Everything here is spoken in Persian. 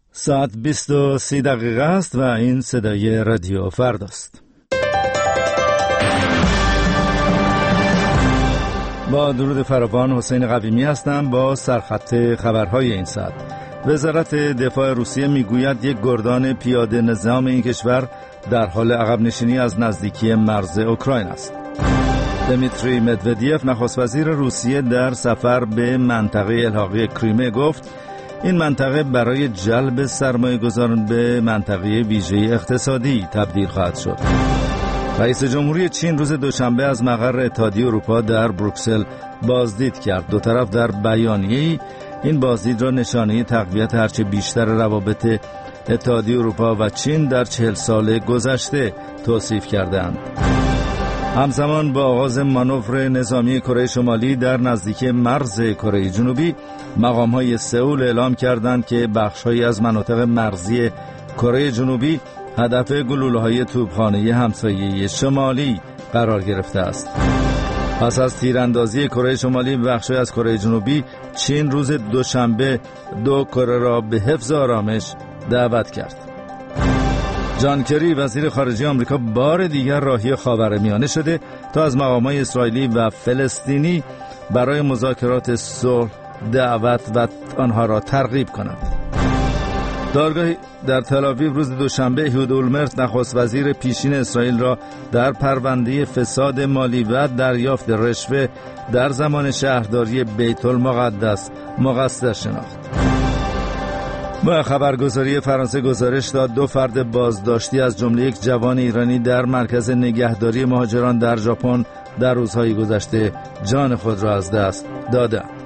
ساعت 20:30 است و این صدای رادیو فرداست. با درود فراوان، حسین قویمی هستم با سرخط خبرهای این ساعت. وزارت دفاع روسیه میگوید یک گردان پیاده نظام این کشور در حال عقب نشینی از نزدیکی مرز اوکراین است. دمیتری مدودیف نخست وزیر روسیه در سفر به منطقه الحاقی کریمه گفت این منطقه برای جلب سرمایه‌گذاران به منطقه ویژه اقتصادی تبدیل خواهد شد. رئیس جمهوری چین روز دوشنبه از مقر اتحادیه اروپا در بروکسل بازدید کرد. دو طرف در بیانیه‌ای این بازدید را نشانه تقویت هرچه بیشتر روابط اتحادیه اروپا و چین در 40 سال گذشته توصیف کردند. همزمان با آغاز مانور نظامی کره شمالی در نزدیکی مرز کره جنوبی، مقام‌های سئول اعلام کردند که بخش‌هایی از مناطق مرزی کره جنوبی هدف گلوله‌های توپخانه همسایه شمالی قرار گرفته است. پس از تیراندازی کره شمالی به بخش‌هایی از کره جنوبی، چین روز دوشنبه دو کره را به حفظ آرامش دعوت کرد. جان کری وزیر خارجه آمریکا بار دیگر راهی خاورمیانه شده تا از مقامات اسرائیلی و فلسطینی برای مذاکرات صلح دعوت و آنها را ترغیب کند. دادگاهی در تل‌آویو روز دوشنبه اهود اولمرت نخست وزیر پیشین اسرائیل را در پرونده فساد مالی و دریافت رشوه در زمان شهرداری بیت المقدس مقصر شناخت. با خبرگزاری فرانسه گزارش داد 2 فرد بازداشتی از جمله یک جوان ایرانی در مرکز نگهداری مهاجران در ژاپن در روزهای گذشته جان خود را از دست دادند.